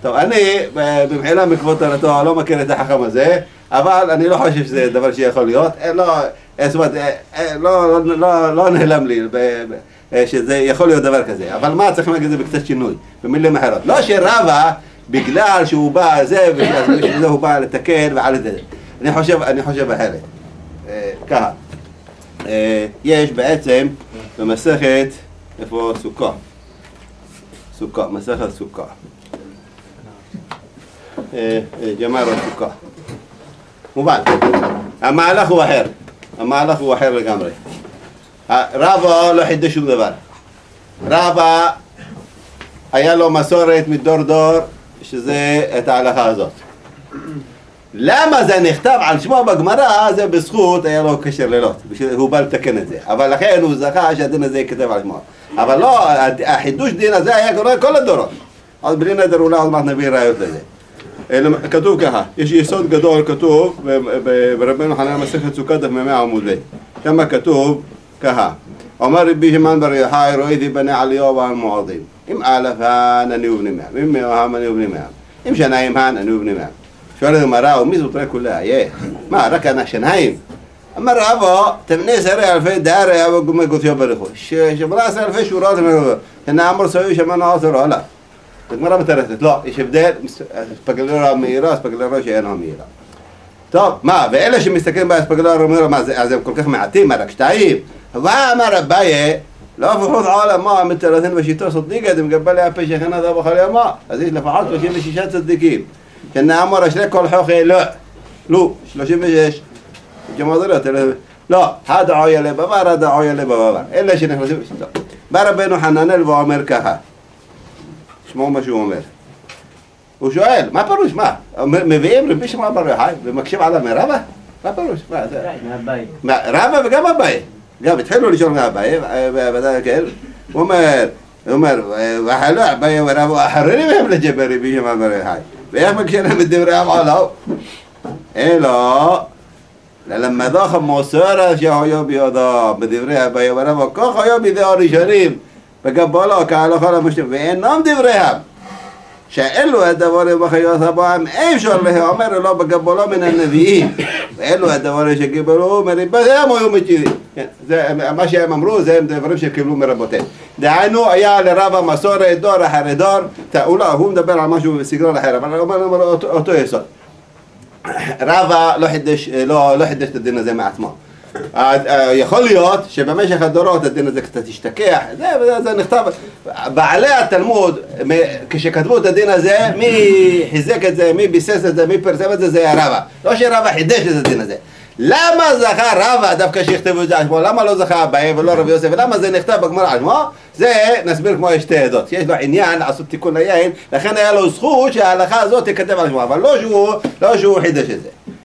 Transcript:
טוב, אני במחילה מכבוד תורתו לא מכיר את החכם הזה, אבל אני לא חושב שזה דבר שיכול להיות, זאת אומרת, לא נעלם לי שזה יכול להיות דבר כזה, אבל מה צריכים להגיד את זה בקצת שינוי, במילים אחרות. לא שרבא, בגלל שהוא בא זה, ובשביל זה הוא בא לתקן ועל זה. אני חושב אחרת. ככה, יש בעצם במסכת, איפה סוכה, מסכת סוכה. גמר הסוכה. מובן, המהלך הוא אחר לגמרי. רבא לא חידש שום דבר. רבא היה לו מסורת מדור דור שזה את ההלכה הזאת. למה זה נכתב על שמו בגמרא? זה בזכות, היה לו קשר לילות, הוא בא לתקן את זה. אבל לכן הוא זכה שהדין הזה יכתב על שמו. אבל לא, החידוש דין הזה היה קורה כל הדורות. אז בלי נדר אולי עוד מעט נביא ראיות לזה. כתוב ככה, יש יסוד גדול כתוב ברבנו חנניה מסכת סוכה דף מאה עמוד ב'. שם כתוב ככה, אומר רבי שמעון בר יוחאי ראיתי בני עליהו ועל מועדים. אם אלפן אני ובני מהם, אם מאוהם אני ובני מהם, אם שניים הן אני ובני מהם. שואל הגמרא, ומי זאת רק כולה? מה, רק שניים? אמר רבא, תבנה 10,000 דרי אבו גותיו ברכו. 18,000 שורות שנאמר סביב שמענו עשר עולה. הגמרא מתרצת, לא, יש הבדל, אספגלרה מהירה, אספגלרה שאינה מהירה. טוב, מה, ואלה שמסתכלים באספגלרה מהירה, מה, אז הם כל כך מעטים, רק שתיים? ואמר אביי, לא לפחות עולמו מתרצים בשיטו סודיקת, אם גבל להפה שכנה דבו חל ימה, אז יש לפחות 36 צדיקים. שנאמר אשרי כל חוכי, לא, 36. לא, הדעויה לבבר, הדעויה לבבר. אלה שנכנסים בשיטו. בא רבנו חננאל ואומר ככה. שמעו מה שהוא אומר. הוא שואל, מה פירוש? מה? מביאים רבי שמעון בר יוחאי ומקשים עליו מרבא? מה פירוש? רבא וגם אביי. גם התחילו לשאול מאביי, הוא אומר, וחלו אביי ורבא אחרים הם לג'בר רבי שמעון בר יוחאי. ואיך מקשים להם את דברי עליו? אלו, ללמדוך המוסר שהיו בידו בדברי אביי ורבא, כך היו בידי הראשונים. בקבלו כהלכה למושלים, ואינם דבריהם שאלו הדברים החיות הבאים אי אפשר להאמר לו בקבלו מן הנביאים ואלו הדברים שקיבלו מרבותיהם היו מכירים. מה שהם אמרו זה דברים שקיבלו מרבותיהם. דהיינו היה לרבא מסורת דור אחרי דור, אולי הוא מדבר על משהו בסגנון אחר, אבל הוא אומר אותו יסוד. רבא לא חידש את הדין הזה מעצמו. יכול להיות שבמשך הדורות הדין הזה קצת השתכח, זה נכתב, בעלי התלמוד, כשכתבו את הדין הזה, מי חיזק את זה, מי ביסס את זה, מי פרסם את זה, זה היה רבא. לא שרבא חידש את הדין הזה. למה זכה רבא דווקא שיכתבו את זה על שמו? למה לא זכה אביי ולא רבי יוסף? ולמה זה נכתב בגמרא על שמו? זה נסביר כמו שתי עדות. יש לו עניין לעשות תיקון ליין, לכן היה לו זכות שההלכה הזאת תכתב על שמו, אבל לא שהוא חידש את זה.